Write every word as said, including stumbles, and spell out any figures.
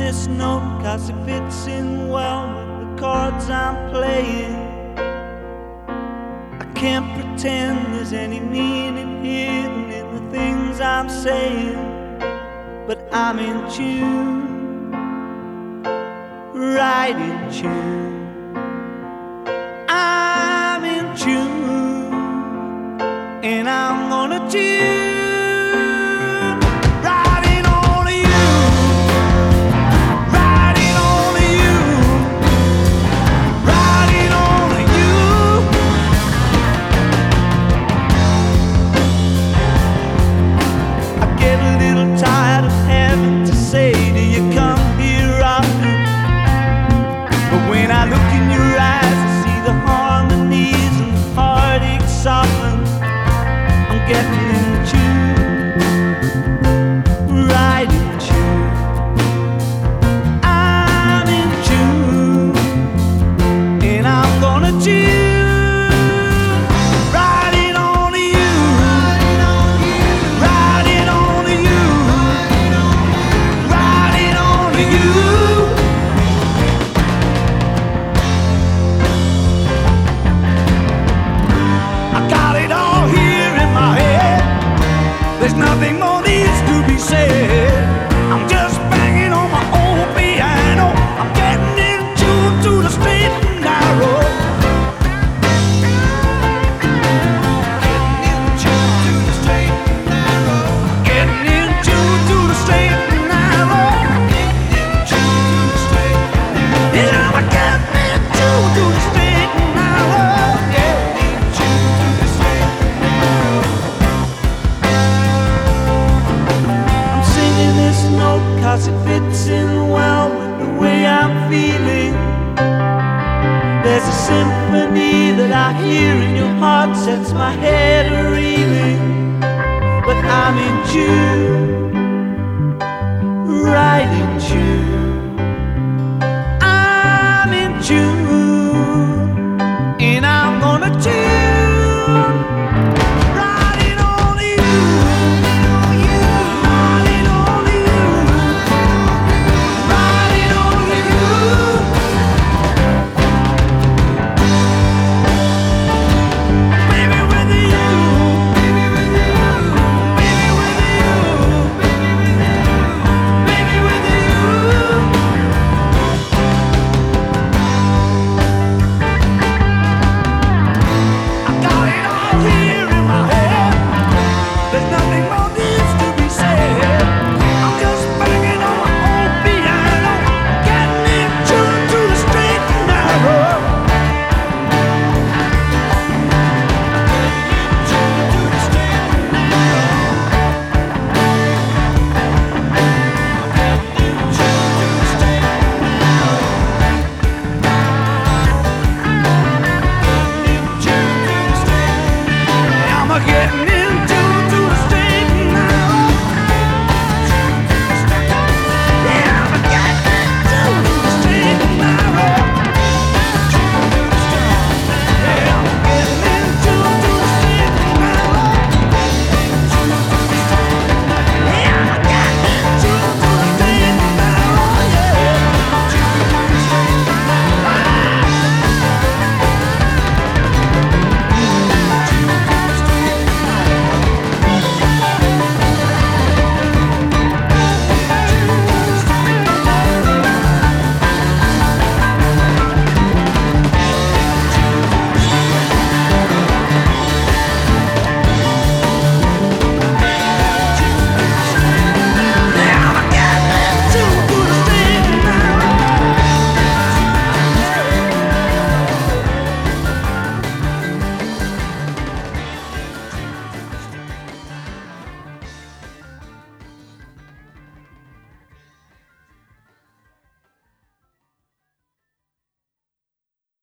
this note 'cause it fits in well with the chords I'm playing. I can't pretend there's any meaning hidden in the things I'm saying, but I'm in tune, right in tune. I'm in tune, and I'm gonna tune. Nothing more needs to be said. I'm just banging on my old piano. I'm getting in tune to the straight and narrow. Getting in tune to the straight and narrow. Getting in tune to the straight and narrow. Getting in tune to the straight and narrow. Yeah, I'm getting in tune to the straight and narrow. Getting in tune to the straight and narrow. This note 'cause it fits in well with the way I'm feeling. There's a symphony that I hear in your heart, sets my head a-reeling. But I'm in tune, right in tune. I'm in tune.